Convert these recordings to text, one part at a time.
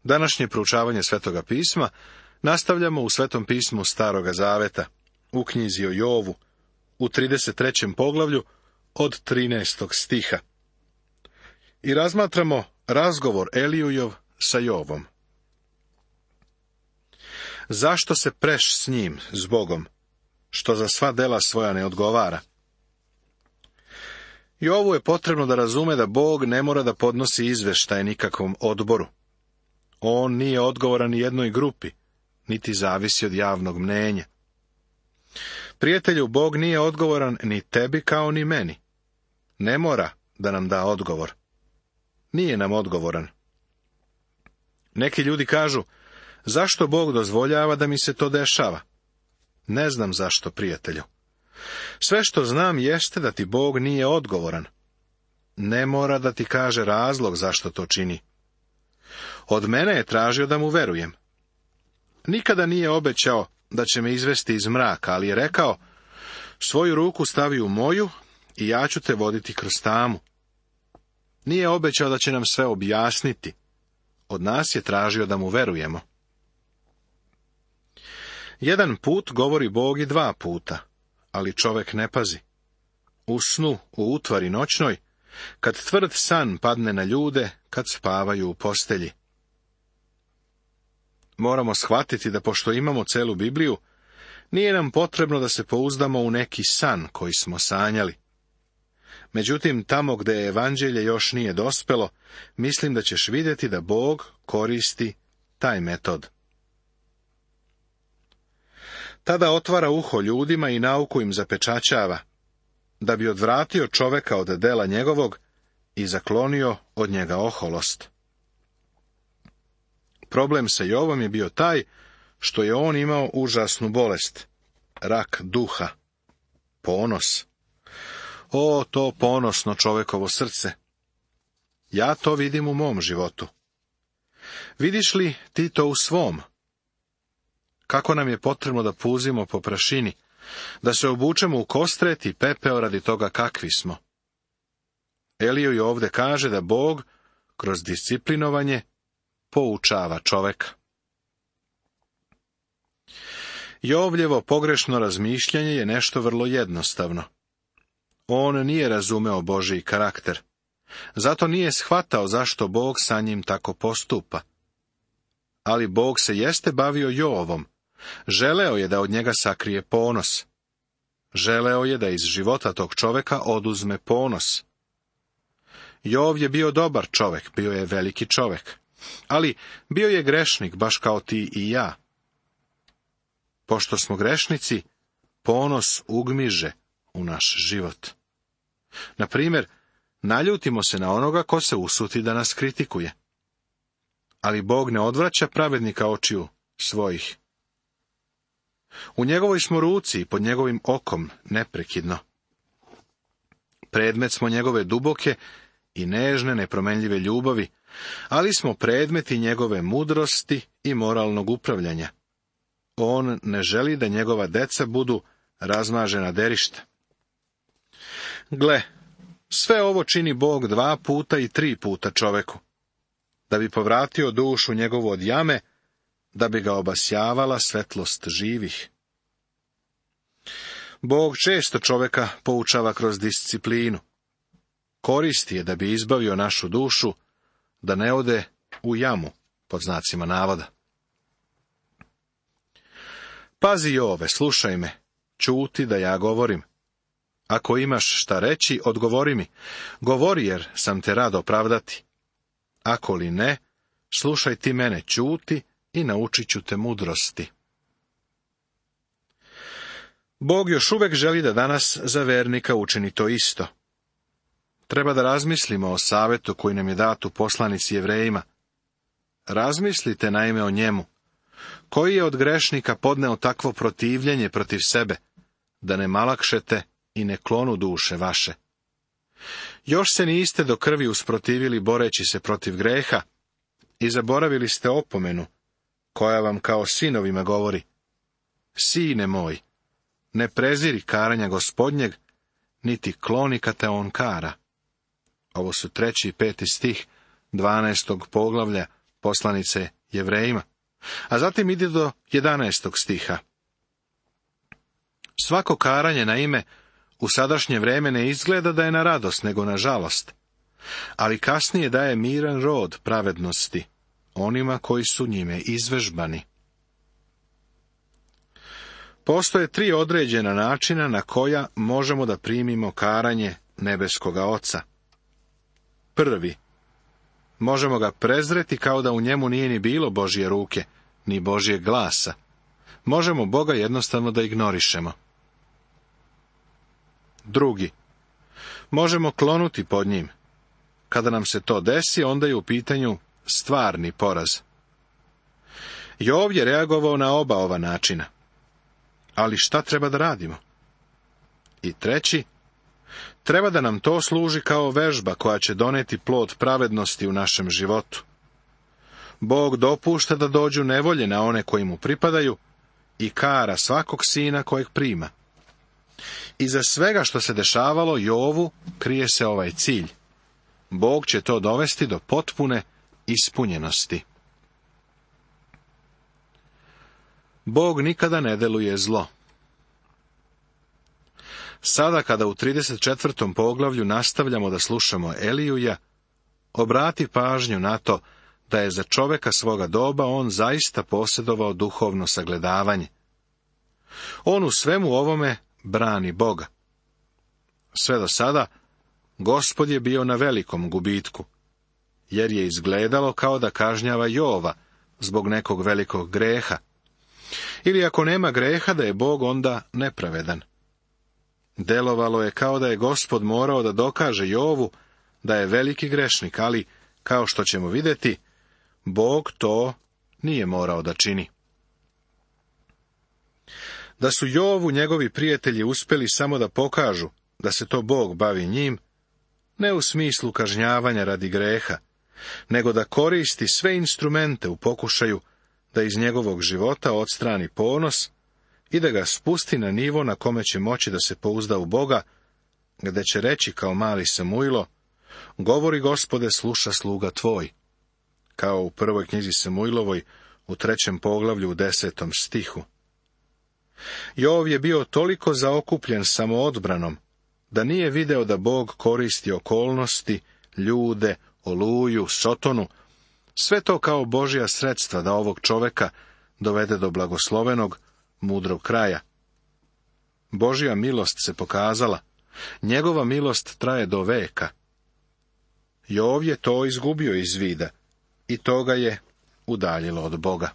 Današnje proučavanje Svetoga pisma nastavljamo u Svetom pismu Staroga zaveta, u knjizi o Jovu, u 33. poglavlju od 13. stiha. I razmatramo razgovor Elijujov sa Jovom. Zašto se preš s njim, s Bogom, što za sva dela svoja ne odgovara? Jovu je potrebno da razume da Bog ne mora da podnosi izveštaje nikakvom odboru. On nije odgovoran ni jednoj grupi, niti zavisi od javnog mnenja. Prijatelju, Bog nije odgovoran ni tebi kao ni meni. Ne mora da nam da odgovor. Nije nam odgovoran. Neki ljudi kažu, zašto Bog dozvoljava da mi se to dešava? Ne znam zašto, prijatelju. Sve što znam jeste da ti Bog nije odgovoran. Ne mora da ti kaže razlog zašto to čini. Od mene je tražio da mu verujem. Nikada nije obećao da će me izvesti iz mraka, ali je rekao, svoju ruku stavi u moju i ja ću te voditi kroz tamu. Nije obećao da će nam sve objasniti. Od nas je tražio da mu verujemo. Jedan put govori Bog i 2 puta, ali čovek ne pazi. U snu, u utvari noćnoj, kad tvrd san padne na ljude, kad spavaju u postelji. Moramo shvatiti da pošto imamo celu Bibliju, nije nam potrebno da se pouzdamo u neki san koji smo sanjali. Međutim, tamo gde evanđelje još nije dospelo, mislim da ćeš vidjeti da Bog koristi taj metod. Tada otvara uho ljudima i nauku im zapečaćava, da bi odvratio čoveka od dela njegovog i zaklonio od njega oholost. Problem sa Jovom je bio taj što je on imao užasnu bolest, rak duha, ponos. O, to ponosno čovekovo srce! Ja to vidim u mom životu. Vidiš li ti to u svom? Kako nam je potrebno da puzimo po prašini, da se obučemo u kostret i pepeo radi toga kakvi smo. Eliju ovdje kaže da Bog, kroz disciplinovanje, poučava čoveka. Jovljevo pogrešno razmišljanje je nešto vrlo jednostavno. On nije razumeo Božji karakter. Zato nije shvatao zašto Bog sa njim tako postupa. Ali Bog se jeste bavio Jovom. Želeo je da od njega sakrije ponos. Želeo je da iz života tog čoveka oduzme ponos. Jov je bio dobar čovek, bio je veliki čovek. Ali bio je grešnik, baš kao ti i ja. Pošto smo grešnici, ponos ugmiže u naš život. Na primjer, naljutimo se na onoga ko se usuti da nas kritikuje. Ali Bog ne odvraća pravednika očiju svojih. U njegovoj smo ruci i pod njegovim okom neprekidno. Predmet smo njegove duboke i nežne, nepromenljive ljubavi, ali smo predmeti njegove mudrosti i moralnog upravljanja. On ne želi da njegova deca budu razmažena derišta. Gle, sve ovo čini Bog 2 puta i 3 puta čoveku, da bi povratio dušu njegovu od jame, da bi ga obasjavala svetlost živih. Bog često čoveka poučava kroz disciplinu. Koristi je da bi izbavio našu dušu, da ne ode u jamu, pod znacima navoda. Pazi Jove, slušaj me, ćuti da ja govorim. Ako imaš šta reći, odgovori mi. Govori jer sam te rad opravdati. Ako li ne, slušaj ti mene, ćuti i naučit ću te mudrosti. Bog još uvek želi da danas za vernika učini to isto. Treba da razmislimo o savetu koji nam je dat u poslanici Jevrejima. Razmislite naime o njemu. Koji je od grešnika podneo takvo protivljenje protiv sebe, da ne malakšete i ne klonu duše vaše? Još se niste do krvi usprotivili boreći se protiv greha i zaboravili ste opomenu, koja vam kao sinovima govori. Sine moj, ne preziri karanja Gospodnjeg, niti kloni kad te on kara. Ovo su 3. i 5. stih 12. poglavlja poslanice Jevrejima. A zatim ide do 11. stiha. Svako karanje na ime u sadašnje vreme ne izgleda da je na radost, nego na žalost, ali kasnije daje miran rod pravednosti onima koji su njime izvežbani. Postoje 3 određena načina na koja možemo da primimo karanje nebeskoga Oca. Prvi, možemo ga prezreti kao da u njemu nije ni bilo Božje ruke, ni Božjeg glasa. Možemo Boga jednostavno da ignorišemo. Drugi, možemo klonuti pod njim. Kada nam se to desi, onda je u pitanju stvarni poraz. Jov je reagovao na oba ova načina. Ali šta treba da radimo? I treći, treba da nam to služi kao vežba koja će doneti plod pravednosti u našem životu. Bog dopušta da dođu nevolje na one koji mu pripadaju i kara svakog sina kojeg prima. Iza svega što se dešavalo Jovu krije se ovaj cilj. Bog će to dovesti do potpune ispunjenosti. Bog nikada ne deluje zlo. Sada kada u 34. poglavlju nastavljamo da slušamo Elijuja, obrati pažnju na to da je za čoveka svoga doba on zaista posjedovao duhovno sagledavanje. On u svemu ovome brani Boga. Sve do sada Gospod je bio na velikom gubitku, jer je izgledalo kao da kažnjava Jova zbog nekog velikog greha. Ili ako nema greha, da je Bog onda nepravedan. Delovalo je kao da je Gospod morao da dokaže Jovu da je veliki grešnik, ali, kao što ćemo vidjeti, Bog to nije morao da čini. Da su Jovu njegovi prijatelji uspjeli samo da pokažu da se to Bog bavi njim, ne u smislu kažnjavanja radi greha, nego da koristi sve instrumente u pokušaju da iz njegovog života odstrani ponos i da ga spusti na nivo na kome će moći da se pouzda u Boga, gde će reći kao mali Samuilo, govori Gospode, sluša sluga tvoj, kao u prvoj knjizi Samuilovoj u 3. poglavlju u 10. stihu. Jov je bio toliko zaokupljen samoodbranom, da nije video da Bog koristi okolnosti, ljude, oluju, sotonu, sve to kao Božja sredstva da ovog čoveka dovede do blagoslovenog, mudrog kraja. Božja milost se pokazala, njegova milost traje do veka. Jov je to izgubio iz vida i to ga je udaljilo od Boga.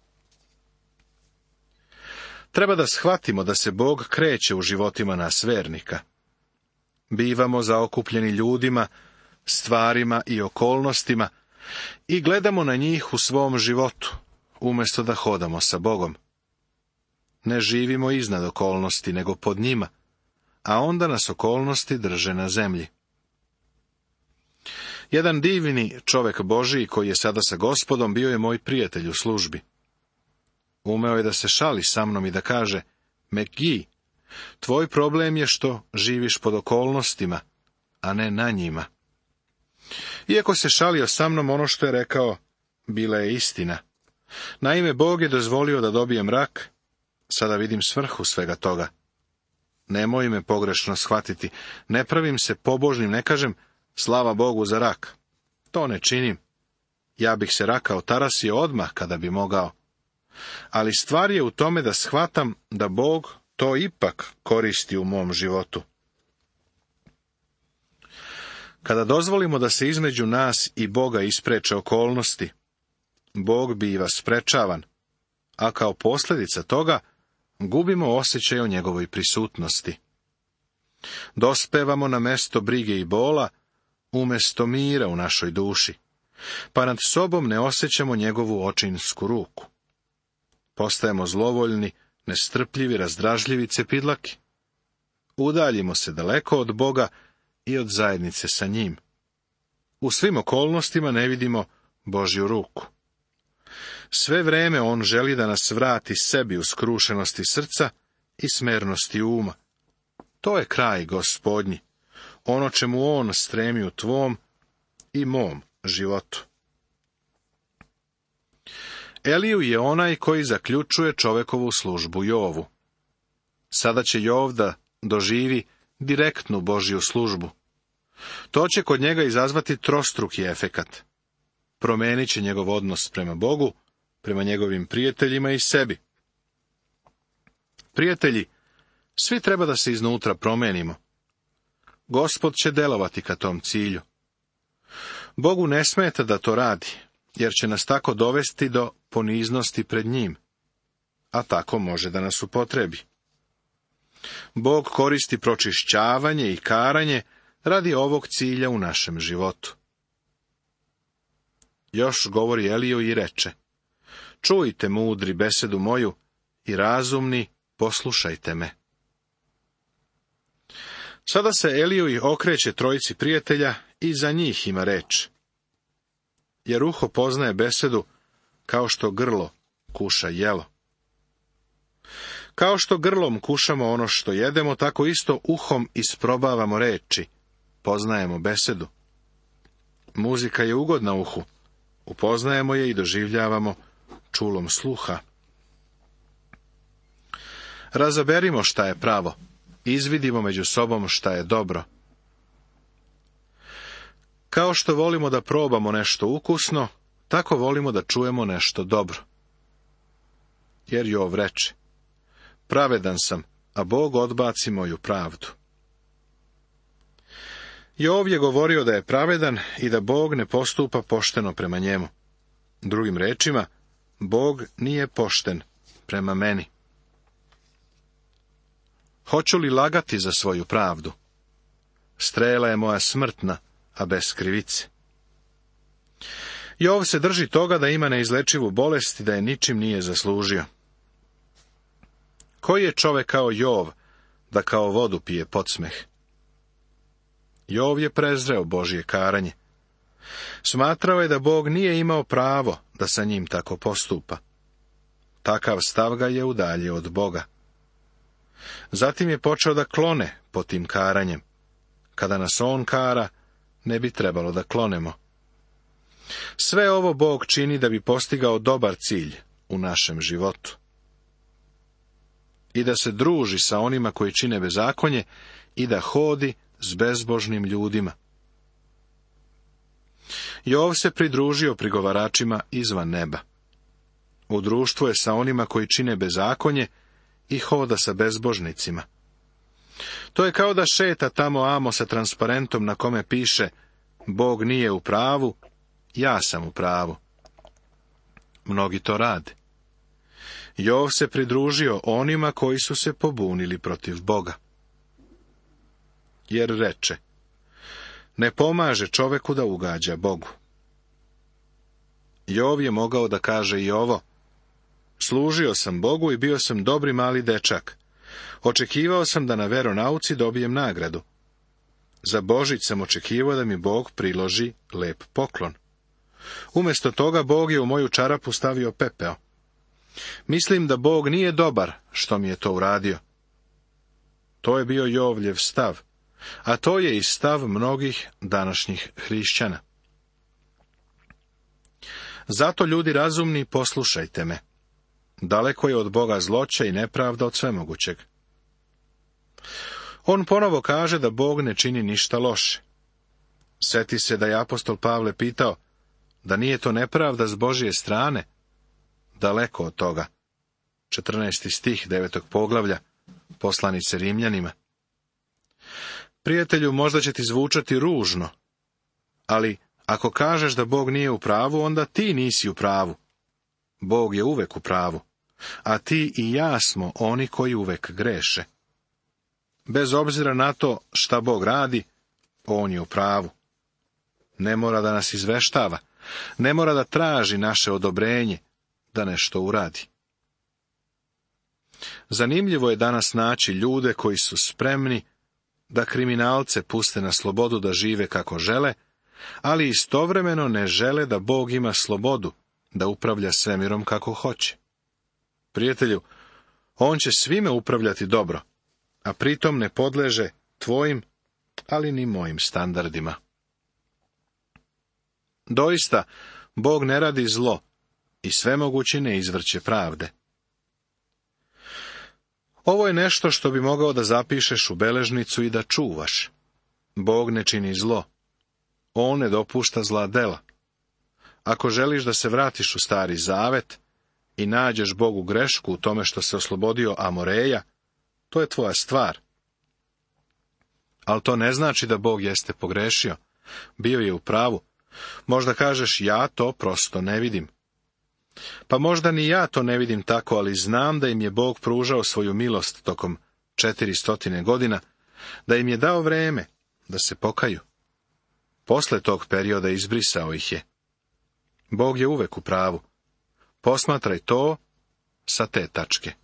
Treba da shvatimo da se Bog kreće u životima nas vernika. Bivamo zaokupljeni ljudima, stvarima i okolnostima i gledamo na njih u svom životu, umjesto da hodamo sa Bogom. Ne živimo iznad okolnosti, nego pod njima, a onda nas okolnosti drže na zemlji. Jedan divni čovek Božiji koji je sada sa Gospodom bio je moj prijatelj u službi. Umeo je da se šali sa mnom i da kaže, Megi, tvoj problem je što živiš pod okolnostima, a ne na njima. Iako se šalio sa mnom, ono što je rekao, bila je istina. Naime, Bog je dozvolio da dobijem rak, sada vidim svrhu svega toga. Nemoj me pogrešno shvatiti, ne pravim se pobožnim, ne kažem, slava Bogu za rak. To ne činim. Ja bih se raka otarasio odmah kada bi mogao. Ali stvar je u tome da shvatam da Bog to ipak koristi u mom životu. Kada dozvolimo da se između nas i Boga ispreče okolnosti, Bog biva sprečavan, a kao posljedica toga gubimo osjećaj o njegovoj prisutnosti. Dospevamo na mesto brige i bola, umjesto mira u našoj duši, pa nad sobom ne osjećamo njegovu očinsku ruku. Postajemo zlovoljni, nestrpljivi, razdražljivi cepidlaki. Udaljimo se daleko od Boga i od zajednice sa njim. U svim okolnostima ne vidimo Božju ruku. Sve vreme on želi da nas vrati sebi u skrušenosti srca i smernosti uma. To je kraj Gospodnji, ono čemu on stremi u tvom i mom životu. Eliju je onaj koji zaključuje čovekovu službu Jovu. Sada će Jov da doživi direktnu Božju službu. To će kod njega izazvati trostruki efekat. Promenit će njegov odnos prema Bogu, prema njegovim prijateljima i sebi. Prijatelji, svi treba da se iznutra promenimo. Gospod će delovati ka tom cilju. Bogu ne smeta da to radi, jer će nas tako dovesti do poniznosti pred njim, a tako može da nas upotrebi. Bog koristi pročišćavanje i karanje radi ovog cilja u našem životu. Još govori Eliju i reče: čujte, mudri, besedu moju, i razumni, poslušajte me. Sada se Eliju okreće trojici prijatelja i za njih ima reč. Jer uho poznaje besedu kao što grlo kuša jelo. Kao što grlom kušamo ono što jedemo, tako isto uhom isprobavamo reči, poznajemo besedu. Muzika je ugodna uhu, upoznajemo je i doživljavamo čulom sluha. Razaberimo šta je pravo, izvidimo među sobom šta je dobro. Kao što volimo da probamo nešto ukusno, tako volimo da čujemo nešto dobro. Jer Jov reče: pravedan sam, a Bog odbaci moju pravdu. Jov je govorio da je pravedan i da Bog ne postupa pošteno prema njemu. Drugim rečima, Bog nije pošten prema meni. Hoću li lagati za svoju pravdu? Strela je moja smrtna, a bez krivice. Jov se drži toga da ima neizlečivu bolest i da je ničim nije zaslužio. Koji je čovek kao Jov, da kao vodu pije podsmeh? Jov je prezreo Božje karanje. Smatrao je da Bog nije imao pravo da sa njim tako postupa. Takav stav ga je udaljio od Boga. Zatim je počeo da klone pod tim karanjem. Kada nas on kara, ne bi trebalo da klonemo. Sve ovo Bog čini da bi postigao dobar cilj u našem životu. I da se druži sa onima koji čine bezakonje i da hodi s bezbožnim ljudima. Jov se pridružio prigovaračima izvan neba. U društvu je sa onima koji čine bezakonje i hoda sa bezbožnicima. To je kao da šeta tamo amo sa transparentom na kome piše: Bog nije u pravu, ja sam u pravu. Mnogi to rade. Jov se pridružio onima koji su se pobunili protiv Boga. Jer reče: ne pomaže čoveku da ugađa Bogu. Jov je mogao da kaže i ovo: služio sam Bogu i bio sam dobri mali dečak. Očekivao sam da na veronauci dobijem nagradu. Za Božić sam očekivao da mi Bog priloži lep poklon. Umjesto toga Bog je u moju čarapu stavio pepeo. Mislim da Bog nije dobar što mi je to uradio. To je bio Jovljev stav, a to je i stav mnogih današnjih hrišćana. Zato, ljudi razumni, poslušajte me. Daleko je od Boga zloća i nepravda od svemogućeg. On ponovo kaže da Bog ne čini ništa loše. Sjeti se da je apostol Pavle pitao: da nije to nepravda s Božje strane? Daleko od toga. 14. stih 9. poglavlja poslanice Rimljanima. Prijatelju, možda će ti zvučati ružno, ali ako kažeš da Bog nije u pravu, onda ti nisi u pravu. Bog je uvek u pravu, a ti i ja smo oni koji uvek greše. Bez obzira na to šta Bog radi, on je u pravu. Ne mora da nas izveštava, ne mora da traži naše odobrenje da nešto uradi. Zanimljivo je danas naći ljude koji su spremni da kriminalce puste na slobodu da žive kako žele, ali istovremeno ne žele da Bog ima slobodu da upravlja svemirom kako hoće. Prijatelju, on će svime upravljati dobro, a pritom ne podleže tvojim, ali ni mojim standardima. Doista, Bog ne radi zlo, i svemogući ne izvrće pravde. Ovo je nešto što bi mogao da zapišeš u beležnicu i da čuvaš. Bog ne čini zlo. On ne dopušta zla dela. Ako želiš da se vratiš u Stari Zavet i nađeš Bogu grešku u tome što se oslobodio Amoreja, to je tvoja stvar. Ali to ne znači da Bog jeste pogrešio. Bio je u pravu. Možda kažeš, ja to prosto ne vidim. Pa možda ni ja to ne vidim tako, ali znam da im je Bog pružao svoju milost tokom 400 godina, da im je dao vreme da se pokaju. Posle tog perioda izbrisao ih je. Bog je uvek u pravu. Posmatraj to sa te tačke.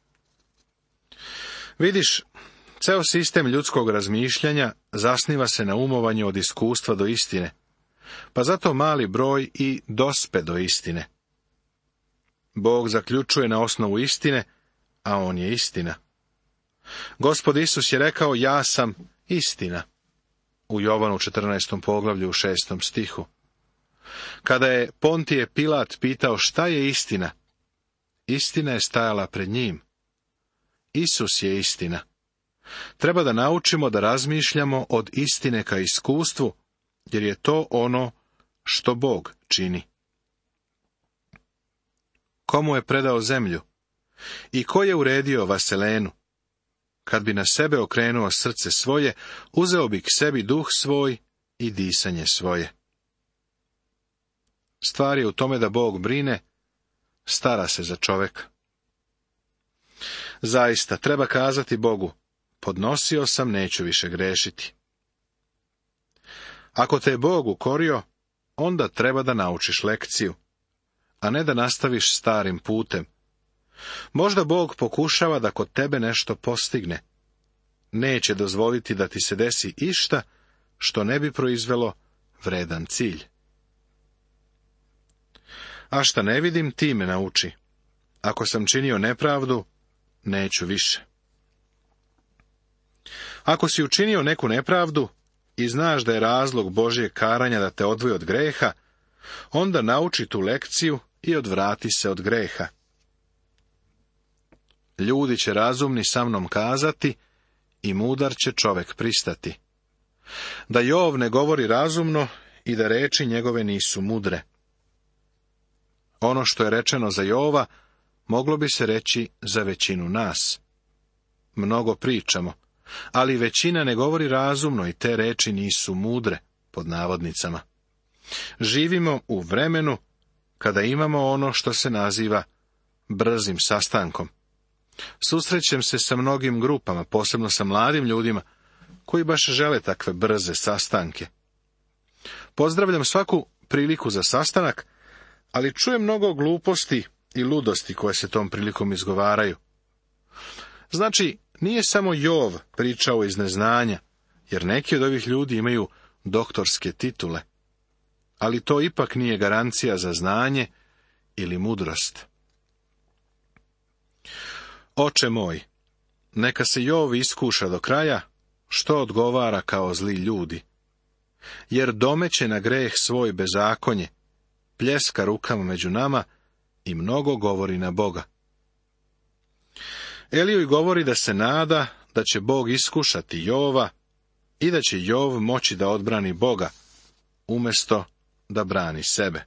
Vidiš, ceo sistem ljudskog razmišljanja zasniva se na umovanju od iskustva do istine, pa zato mali broj i dospe do istine. Bog zaključuje na osnovu istine, a on je istina. Gospod Isus je rekao, ja sam istina. U Jovanu 14. poglavlju u 6. stihu. Kada je Pontije Pilat pitao šta je istina, istina je stajala pred njim. Isus je istina. Treba da naučimo da razmišljamo od istine ka iskustvu, jer je to ono što Bog čini. Komu je predao zemlju? I ko je uredio vaselenu? Kad bi na sebe okrenuo srce svoje, uzeo bi k sebi duh svoj i disanje svoje. Stvar je u tome da Bog brine, stara se za čoveka. Zaista, treba kazati Bogu, podnosio sam, neću više grešiti. Ako te je Bog ukorio, onda treba da naučiš lekciju, a ne da nastaviš starim putem. Možda Bog pokušava da kod tebe nešto postigne. Neće dozvoliti da ti se desi išta što ne bi proizvelo vredan cilj. A šta ne vidim, ti me nauči. Ako sam činio nepravdu, neću više. Ako si učinio neku nepravdu i znaš da je razlog Božjeg karanja da te odvoji od greha, onda nauči tu lekciju i odvrati se od greha. Ljudi će razumni sa mnom kazati i mudar će čovek pristati. Da Jov ne govori razumno i da reči njegove nisu mudre. Ono što je rečeno za Jova, moglo bi se reći za većinu nas. Mnogo pričamo, ali većina ne govori razumno i te reči nisu mudre, pod navodnicama. Živimo u vremenu kada imamo ono što se naziva brzim sastankom. Susrećem se sa mnogim grupama, posebno sa mladim ljudima, koji baš žele takve brze sastanke. Pozdravljam svaku priliku za sastanak, ali čujem mnogo gluposti i ludosti koje se tom prilikom izgovaraju. Znači, nije samo Jov pričao iz neznanja, jer neki od ovih ljudi imaju doktorske titule, ali to ipak nije garancija za znanje ili mudrost. Oče moj, neka se Jov iskuša do kraja, što odgovara kao zli ljudi, jer domeće na greh svoj bezakonje, pljeska rukama među nama i mnogo govori na Boga. Eliju govori da se nada da će Bog iskušati Jova i da će Jov moći da odbrani Boga, umjesto da brani sebe.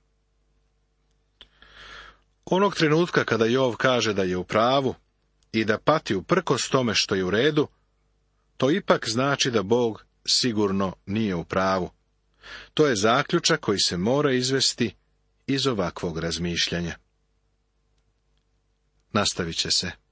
Onog trenutka kada Jov kaže da je u pravu i da pati uprkos tome što je u redu, to ipak znači da Bog sigurno nije u pravu. To je zaključak koji se mora izvesti iz ovakvog razmišljanja. Nastavit će se.